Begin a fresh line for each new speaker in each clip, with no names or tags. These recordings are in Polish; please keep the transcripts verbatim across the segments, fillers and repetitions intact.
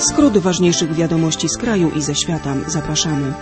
Skrót ważniejszych wiadomości z kraju i ze świata. Zapraszamy.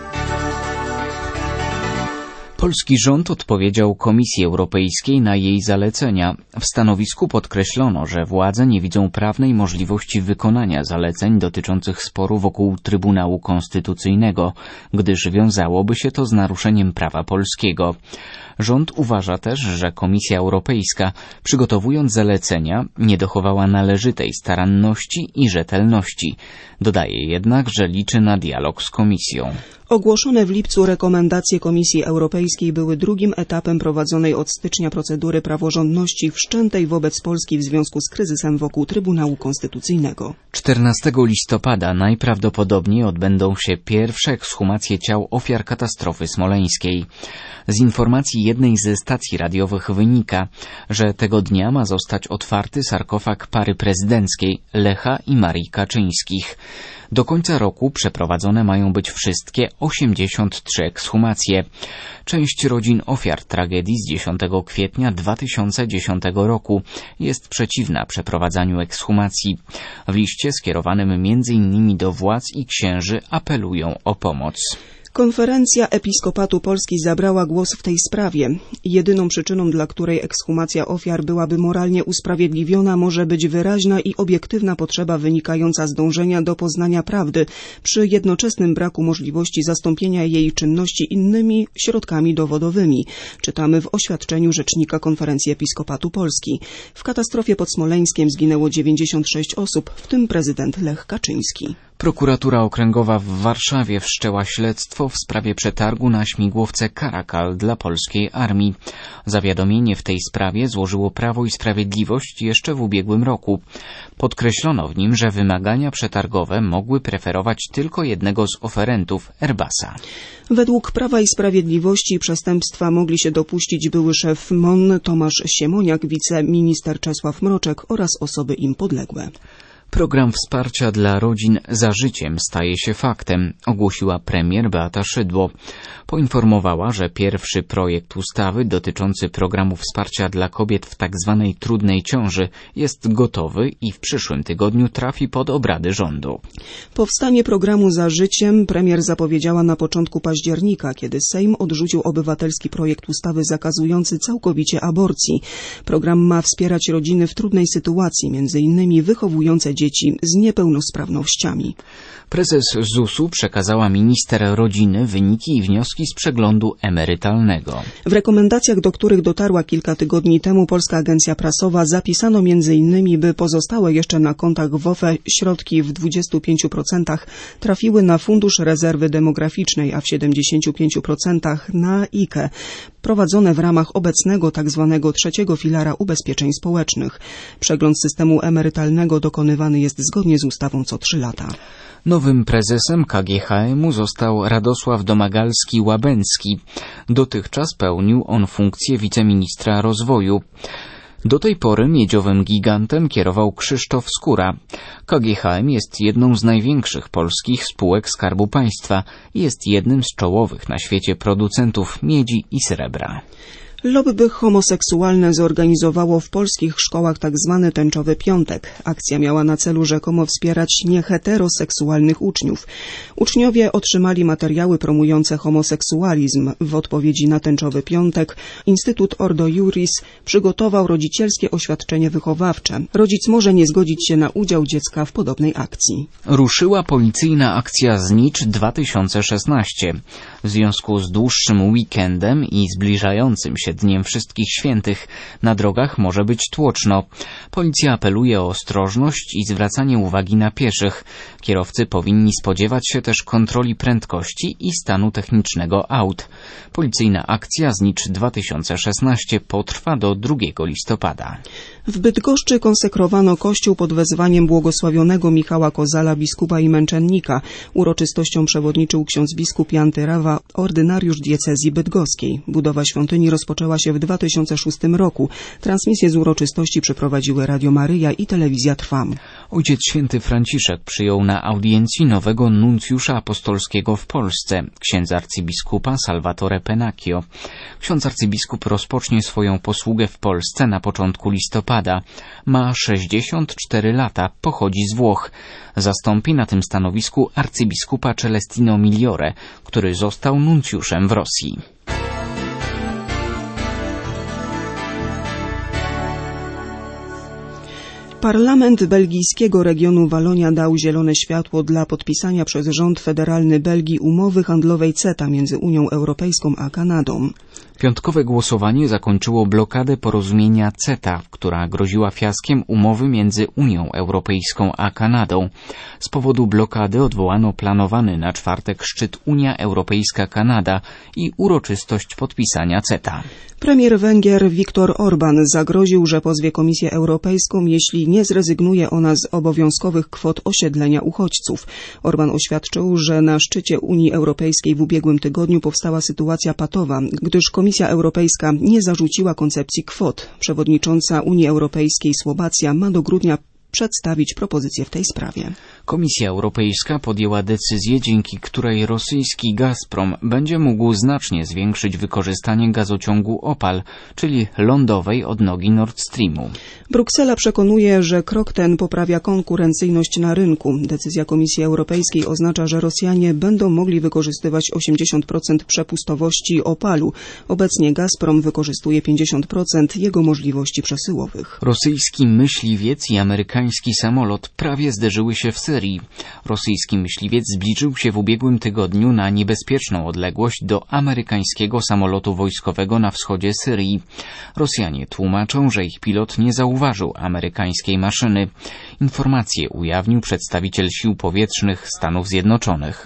Polski rząd odpowiedział Komisji Europejskiej na jej zalecenia. W stanowisku podkreślono, że władze nie widzą prawnej możliwości wykonania zaleceń dotyczących sporu wokół Trybunału Konstytucyjnego, gdyż wiązałoby się to z naruszeniem prawa polskiego. Rząd uważa też, że Komisja Europejska, przygotowując zalecenia, nie dochowała należytej staranności i rzetelności. Dodaje jednak, że liczy na dialog z Komisją.
Ogłoszone w lipcu rekomendacje Komisji Europejskiej były drugim etapem prowadzonej od stycznia procedury praworządności wszczętej wobec Polski w związku z kryzysem wokół Trybunału Konstytucyjnego.
czternastego listopada najprawdopodobniej odbędą się pierwsze ekshumacje ciał ofiar katastrofy smoleńskiej. Z informacji jednej ze stacji radiowych wynika, że tego dnia ma zostać otwarty sarkofag pary prezydenckiej Lecha i Marii Kaczyńskich. Do końca roku przeprowadzone mają być wszystkie osiemdziesiąt trzy ekshumacje. Część rodzin ofiar tragedii z dziesiątego kwietnia dwa tysiące dziesiątego roku jest przeciwna przeprowadzaniu ekshumacji. W liście skierowanym między innymi do władz i księży apelują o pomoc.
Konferencja Episkopatu Polski zabrała głos w tej sprawie. Jedyną przyczyną, dla której ekshumacja ofiar byłaby moralnie usprawiedliwiona, może być wyraźna i obiektywna potrzeba wynikająca z dążenia do poznania prawdy, przy jednoczesnym braku możliwości zastąpienia jej czynności innymi środkami dowodowymi. Czytamy w oświadczeniu rzecznika Konferencji Episkopatu Polski. W katastrofie pod Smoleńskiem zginęło dziewięćdziesiąt sześć osób, w tym prezydent Lech Kaczyński.
Prokuratura Okręgowa w Warszawie wszczęła śledztwo w sprawie przetargu na śmigłowce Caracal dla polskiej armii. Zawiadomienie w tej sprawie złożyło Prawo i Sprawiedliwość jeszcze w ubiegłym roku. Podkreślono w nim, że wymagania przetargowe mogły preferować tylko jednego z oferentów, Airbusa.
Według Prawa i Sprawiedliwości przestępstwa mogli się dopuścić były szef M O N Tomasz Siemoniak, wiceminister Czesław Mroczek oraz osoby im podległe.
Program wsparcia dla rodzin Za życiem staje się faktem, ogłosiła premier Beata Szydło. Poinformowała, że pierwszy projekt ustawy dotyczący programu wsparcia dla kobiet w tzw. trudnej ciąży jest gotowy i w przyszłym tygodniu trafi pod obrady rządu.
Powstanie programu Za życiem premier zapowiedziała na początku października, kiedy Sejm odrzucił obywatelski projekt ustawy zakazujący całkowicie aborcji. Program ma wspierać rodziny w trudnej sytuacji, między innymi wychowujące dzieci z niepełnosprawnościami.
Prezes zusu przekazała minister rodziny wyniki i wnioski z przeglądu emerytalnego.
W rekomendacjach, do których dotarła kilka tygodni temu Polska Agencja Prasowa, zapisano między innymi, by pozostałe jeszcze na kontach w O F E środki w dwudziestu pięciu procentach trafiły na Fundusz Rezerwy Demograficznej, a w siedemdziesięciu pięciu procentach na I K E, prowadzone w ramach obecnego tzw. trzeciego filara ubezpieczeń społecznych. Przegląd systemu emerytalnego dokonywany jest zgodnie z ustawą co trzy lata.
Nowym prezesem K G H M-u został Radosław Domagalski-Łabęcki. Dotychczas pełnił on funkcję wiceministra rozwoju. Do tej pory miedziowym gigantem kierował Krzysztof Skóra. K G H M jest jedną z największych polskich spółek Skarbu Państwa i jest jednym z czołowych na świecie producentów miedzi i srebra.
Lobby homoseksualne zorganizowało w polskich szkołach tzw. Tęczowy Piątek. Akcja miała na celu rzekomo wspierać nieheteroseksualnych uczniów. Uczniowie otrzymali materiały promujące homoseksualizm. W odpowiedzi na Tęczowy Piątek Instytut Ordo Iuris przygotował rodzicielskie oświadczenie wychowawcze. Rodzic może nie zgodzić się na udział dziecka w podobnej akcji.
Ruszyła policyjna akcja Znicz dwa tysiące szesnaście. W związku z dłuższym weekendem i zbliżającym się Dniem Wszystkich Świętych na drogach może być tłoczno. Policja apeluje o ostrożność i zwracanie uwagi na pieszych. Kierowcy powinni spodziewać się też kontroli prędkości i stanu technicznego aut. Policyjna akcja Znicz dwa tysiące szesnaście potrwa do drugiego listopada.
W Bydgoszczy konsekrowano kościół pod wezwaniem błogosławionego Michała Kozala, biskupa i męczennika. Uroczystością przewodniczył ksiądz biskup Jan Tyrawa, ordynariusz diecezji bydgoskiej. Budowa świątyni rozpoczęła się w dwa tysiące szóstym roku. Transmisję z uroczystości przeprowadziły Radio Maryja i Telewizja Trwam.
Ojciec Święty Franciszek przyjął na audiencji nowego nuncjusza apostolskiego w Polsce, księdza arcybiskupa Salvatore Pennacchio. Ksiądz arcybiskup rozpocznie swoją posługę w Polsce na początku listopada. Ma sześćdziesiąt cztery lata, pochodzi z Włoch. Zastąpi na tym stanowisku arcybiskupa Celestino Migliore, który został nuncjuszem w Rosji.
Parlament belgijskiego regionu Walonia dał zielone światło dla podpisania przez rząd federalny Belgii umowy handlowej CETA między Unią Europejską a Kanadą.
Piątkowe głosowanie zakończyło blokadę porozumienia CETA, która groziła fiaskiem umowy między Unią Europejską a Kanadą. Z powodu blokady odwołano planowany na czwartek szczyt Unia Europejska-Kanada i uroczystość podpisania CETA.
Premier Węgier Viktor Orban zagroził, że pozwie Komisję Europejską, jeśli nie zrezygnuje ona z obowiązkowych kwot osiedlenia uchodźców. Orban oświadczył, że na szczycie Unii Europejskiej w ubiegłym tygodniu powstała sytuacja patowa, gdyż Komisja Europejska nie zarzuciła koncepcji kwot. Przewodnicząca Unii Europejskiej Słowacja ma do grudnia przedstawić propozycję w tej sprawie.
Komisja Europejska podjęła decyzję, dzięki której rosyjski Gazprom będzie mógł znacznie zwiększyć wykorzystanie gazociągu Opal, czyli lądowej odnogi Nord Streamu.
Bruksela przekonuje, że krok ten poprawia konkurencyjność na rynku. Decyzja Komisji Europejskiej oznacza, że Rosjanie będą mogli wykorzystywać osiemdziesiąt procent przepustowości Opalu. Obecnie Gazprom wykorzystuje pięćdziesiąt procent jego możliwości przesyłowych.
Rosyjski myśliwiec i amerykański samolot prawie zderzyły się w Syrii. Rosyjski myśliwiec zbliżył się w ubiegłym tygodniu na niebezpieczną odległość do amerykańskiego samolotu wojskowego na wschodzie Syrii. Rosjanie tłumaczą, że ich pilot nie zauważył amerykańskiej maszyny. Informacje ujawnił przedstawiciel Sił Powietrznych Stanów Zjednoczonych.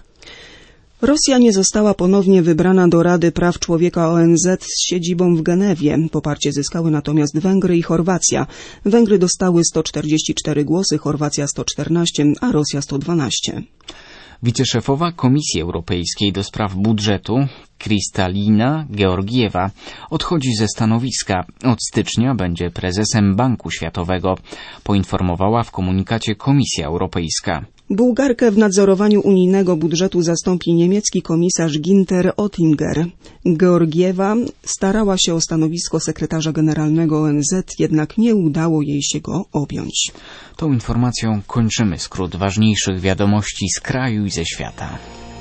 Rosja nie została ponownie wybrana do Rady Praw Człowieka O N Z z siedzibą w Genewie. Poparcie zyskały natomiast Węgry i Chorwacja. Węgry dostały sto czterdzieści cztery głosy, Chorwacja sto czternaście, a Rosja sto dwanaście.
Wiceszefowa Komisji Europejskiej do spraw budżetu Kristalina Georgiewa odchodzi ze stanowiska. Od stycznia będzie prezesem Banku Światowego, poinformowała w komunikacie Komisja Europejska.
Bułgarkę w nadzorowaniu unijnego budżetu zastąpi niemiecki komisarz Günther Oettinger. Georgiewa starała się o stanowisko sekretarza generalnego O N Z, jednak nie udało jej się go objąć.
Tą informacją kończymy skrót ważniejszych wiadomości z kraju i ze świata.